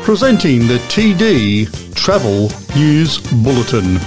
Presenting the TD Travel News Bulletin.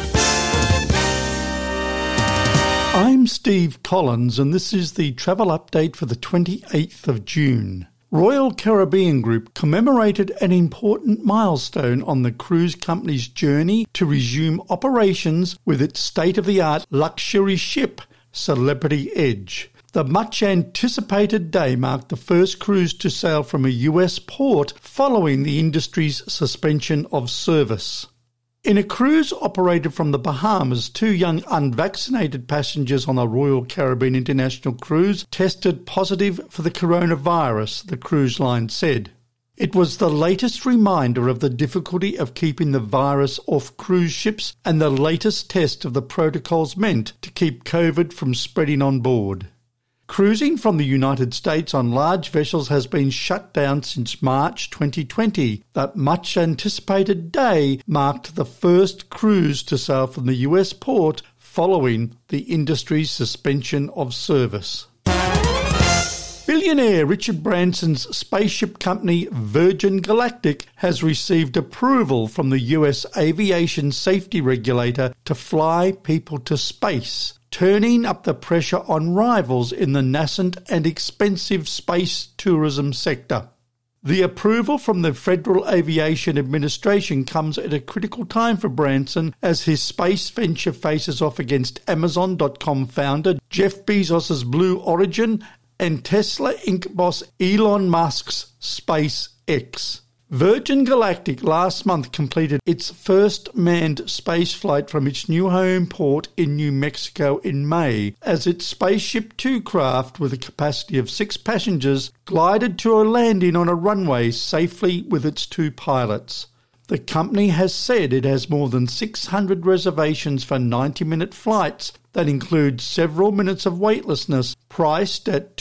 I'm Steve Collins and this is the travel update for the 28th of June. Royal Caribbean Group commemorated an important milestone on the cruise company's journey to resume operations with its state-of-the-art luxury ship, Celebrity Edge. The much-anticipated day marked the first cruise to sail from a US port following the industry's suspension of service. In a cruise operated from the Bahamas, 2 young unvaccinated passengers on the Royal Caribbean International Cruise tested positive for the coronavirus, the cruise line said. It was the latest reminder of the difficulty of keeping the virus off cruise ships and the latest test of the protocols meant to keep COVID from spreading on board. Cruising from the United States on large vessels has been shut down since March 2020. That much-anticipated day marked the first cruise to sail from the US port following the industry's suspension of service. Billionaire Richard Branson's spaceship company Virgin Galactic has received approval from the US aviation safety regulator to fly people to space, turning up the pressure on rivals in the nascent and expensive space tourism sector. The approval from the Federal Aviation Administration comes at a critical time for Branson as his space venture faces off against Amazon.com founder Jeff Bezos' Blue Origin and Tesla Inc. boss Elon Musk's SpaceX. Virgin Galactic last month completed its first manned space flight from its new home port in New Mexico in May, as its Spaceship Two craft with a capacity of 6 passengers glided to a landing on a runway safely with its 2 pilots. The company has said it has more than 600 reservations for 90-minute flights that include several minutes of weightlessness, priced at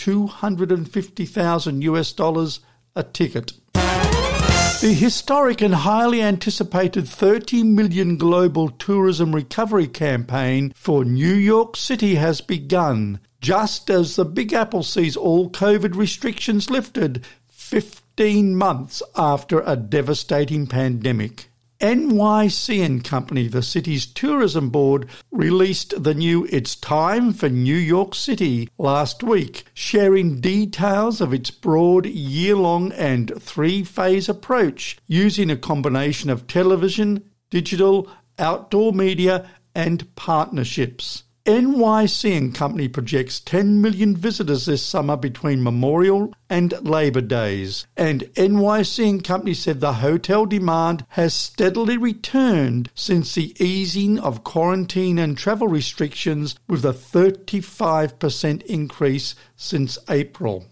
$250,000 a ticket. The historic and highly anticipated $30 million global tourism recovery campaign for New York City has begun, just as the Big Apple sees all COVID restrictions lifted 15 months after a devastating pandemic. NYC & Company, the city's tourism board, released the new It's Time for New York City last week, sharing details of its broad year-long and 3-phase approach using a combination of television, digital, outdoor media and partnerships. NYC & Company projects 10 million visitors this summer between Memorial and Labor Days, and NYC & Company said the hotel demand has steadily returned since the easing of quarantine and travel restrictions, with a 35% increase since April.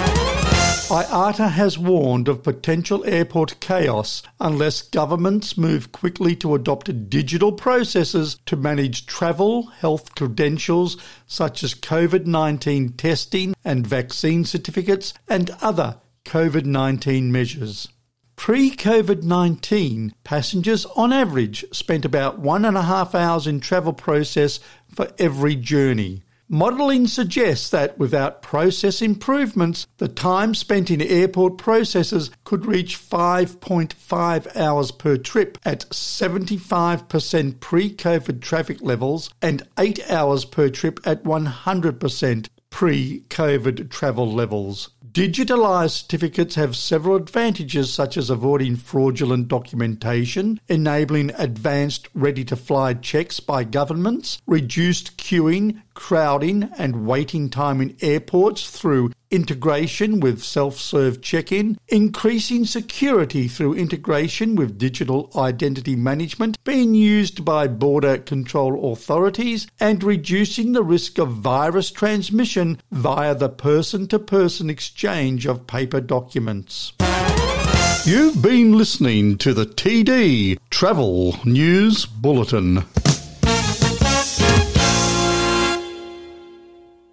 IATA has warned of potential airport chaos unless governments move quickly to adopt digital processes to manage travel health credentials such as COVID-19 testing and vaccine certificates and other COVID-19 measures. Pre-COVID-19, passengers on average spent about 1.5 hours in travel process for every journey. Modelling suggests that without process improvements, the time spent in airport processes could reach 5.5 hours per trip at 75% pre-COVID traffic levels and 8 hours per trip at 100% pre-COVID travel levels. Digitalised certificates have several advantages, such as avoiding fraudulent documentation, enabling advanced ready-to-fly checks by governments, reduced queuing, crowding and waiting time in airports through integration with self-serve check-in, increasing security through integration with digital identity management being used by border control authorities, and reducing the risk of virus transmission via the person-to-person exchange of paper documents. You've been listening to the TD Travel News Bulletin.